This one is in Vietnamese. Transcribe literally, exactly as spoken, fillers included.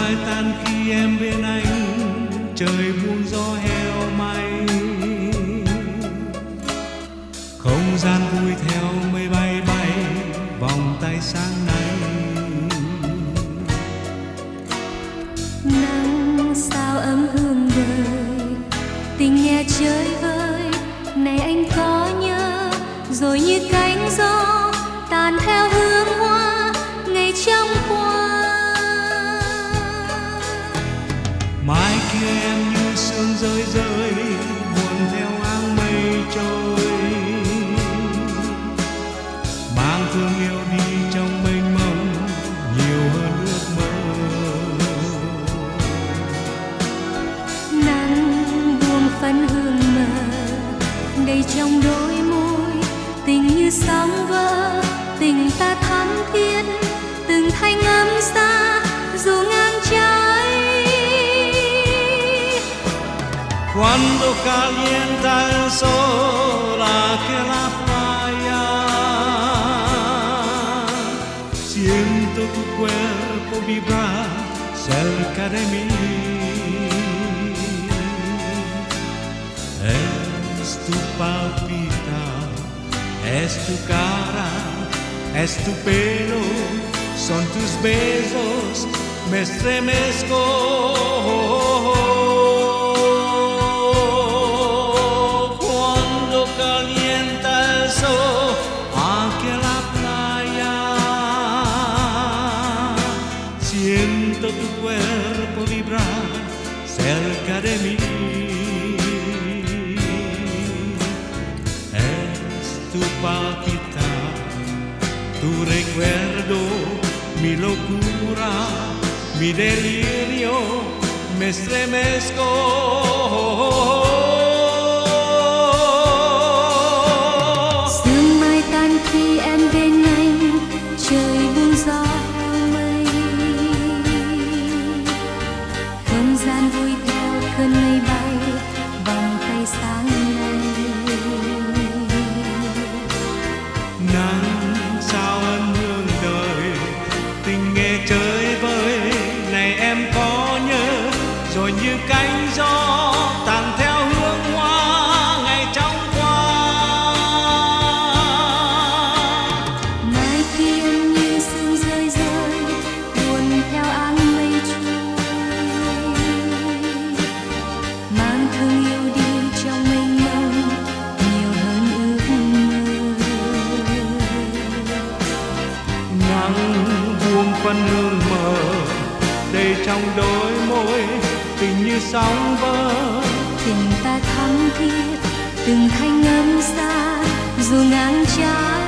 mai tan khi em bên anh, trời buông gió heo may. Không gian vui theo mây bay bay, vòng tay sáng nay. Nắng sao ấm hương vời, tình nghe chơi vơi. Này anh có nhớ, rồi như cánh gió tàn theo hương hoa ngày trong qua. Mai kia em như sương rơi rơi, buồn theo áng mây trôi, mang thương yêu đi trong mênh mông nhiều hơn ước mơ. Nắng buông phấn hương mờ, đầy trong đôi môi, tình như sóng vỡ, tình ta thắm thiết, từng thanh âm xa dù ngang trái. Cuando calienta el sol aquel la playa, siento tu cuerpo vibrar cerca de mí. Es tu palpita, es tu cara, es tu pelo, son tus besos, me estremezco. Cuando calienta el sol hacia la playa, siento tu cuerpo vibrar cerca de mí. Tu palpita, tu recuerdo, mi locura, mi delirio, me estremezco. Sương mai tan khi em bên anh, trời buông gió mây. Không gian vui theo cơn mây bay, vòng tay sáng nay. Nắng sao ân hương đời, tình nghe chơi vơi. Này em có nhớ, rồi như cánh gió tàn theo hương hoa ngày trong qua. Mai kia như sương rơi rơi, buồn theo áng mây trôi, mang thương yêu đi trong mênh mông nhiều hơn ước mơ. Nắng buông phân hương mờ, đầy trong đôi môi, tình như sóng vỡ. Tình ta thắm thiết, từng thanh âm xa dù ngang trái.